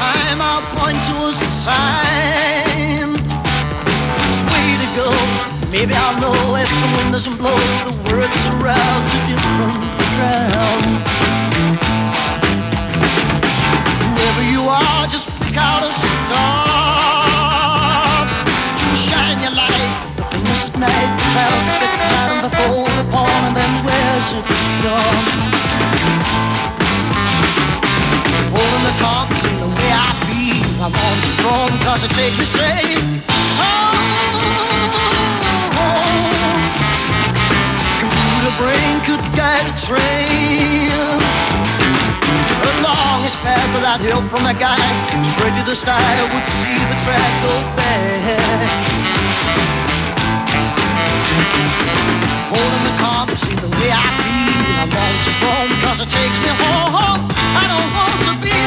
time I'll point to a sign. Which way to go? Maybe I'll know if the wind doesn't blow the words around to different ground. Wherever you are, just pick out a star to shine your light. The things at night, the clouds get time to fold upon, and then where's it gone? Holding the cards in the way I feel, I want to run, cause it takes me straight home. Computer brain could guide a train. The longest path of that hill from the guy, straight to the sky, would see the track go back. Holding the cards in the way I feel, I want to run, cause it takes me home. I don't want to be